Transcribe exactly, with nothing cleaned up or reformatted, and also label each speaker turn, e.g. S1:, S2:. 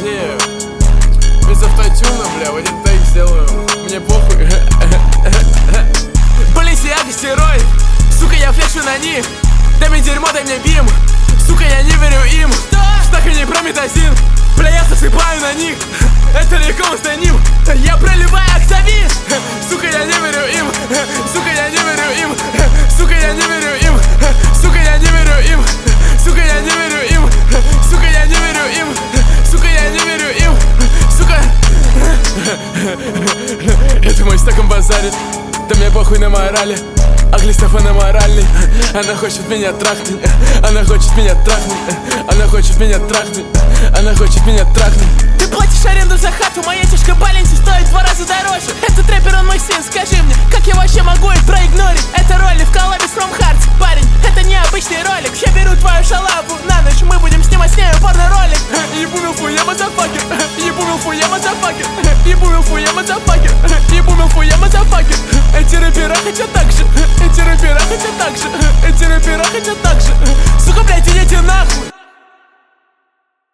S1: подожди. Без автотюна, бля, в один тейк сделаю. Мне похуй.
S2: Полиция, стероид. Сука, я флекшу на них. Дай мне дерьмо, дай мне бим. Сука, я не верю им. Что? Так и не прометазин. Бля, я засыпаю на них. Это легко станим. Я проливаю октавин. Сука, я не верю им. Сука, я не верю им. Сука, я не верю им. Сука, я не верю им. Сука, я не верю им. Сука, я не верю им. Сука, я не верю им. Сука.
S1: Это мой стакан базарит. Да мне похуй на морали. А Глистефана моральный. Она хочет меня трахнуть. Она хочет меня трахнуть. Она хочет меня трахнуть. Она хочет меня трахнуть.
S2: Ты платишь аренду за хату, моя тяжка Баленси стоит в два раза дороже. Этот рэпер, он мой сын, скажи мне, как я вообще могу их проигнорить? Это ролик в коллабе с From Hearts, парень, это необычный ролик. Я беру твою шалаву на ночь, мы будем снимать с ней порно-ролик.
S1: Ебу милфу, я мазафакер. Ебу милфу, я мазафакер. Ебу милфу, я мазафакер. Ебу милфу, я мазафакер. Эти рэпера хотят так же. Эти рэпера хотят так же. Эти рэпера хотят так же.